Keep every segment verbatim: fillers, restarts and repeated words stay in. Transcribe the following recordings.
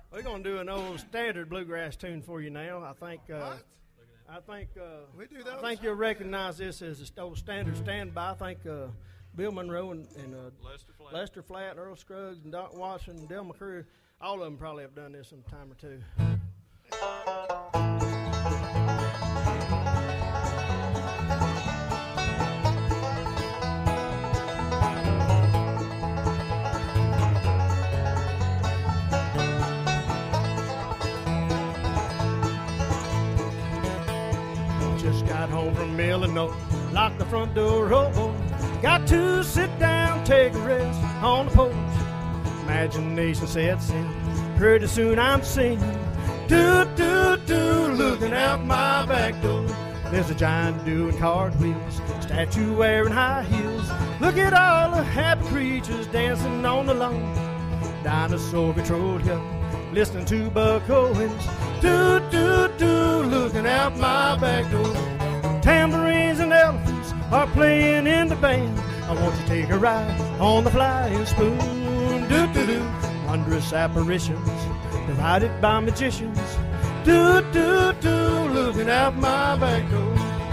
We're gonna do an old standard bluegrass tune for you now. I think. Uh, What? I think. Uh, We do that I all think the you'll time. recognize this as a old standard standby. I think uh, Bill Monroe and, and uh, Lester Flatt. Lester Flatt, Earl Scruggs, and Doc Watson, and Del McCrew, all of them probably have done this some time or two. Just got home from Illinois, locked the front door open. Got to sit down, take a rest on the porch. Imagination sets in, pretty soon I'm singing. Do, do, do, looking out my back door. There's a giant doing cartwheels, statue wearing high heels. Look at all the happy creatures dancing on the lawn. Dinosaur controlled young, listening to Buck Owens. Do, do, do, looking out my back door. Tambourines and elephants are playing in the band. I want you to take a ride on the flying spoon. Do, do, do, wondrous apparitions provided by magicians. Do, do, do, looking out my back door.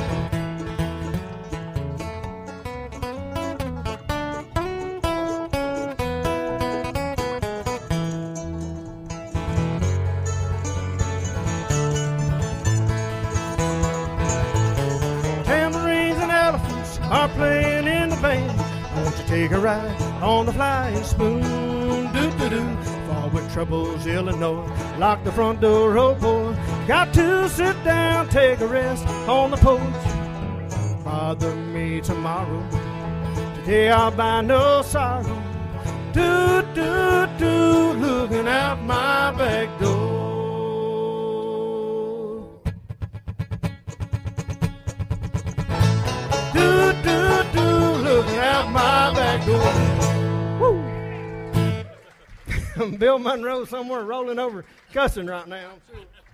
Tambourines and elephants are playing in the band. I want you to take a ride on the flying spoon. Do, do, do, forward troubles, Illinois. Lock the front door, oh boy. Got to sit down, take a rest on the porch. Bother me tomorrow. Today I'll buy no sorrow. Do, do, do, looking out my back door. Do, do, do, looking out my back door. Woo! Bill Monroe somewhere rolling over cussing right now. I'm sure.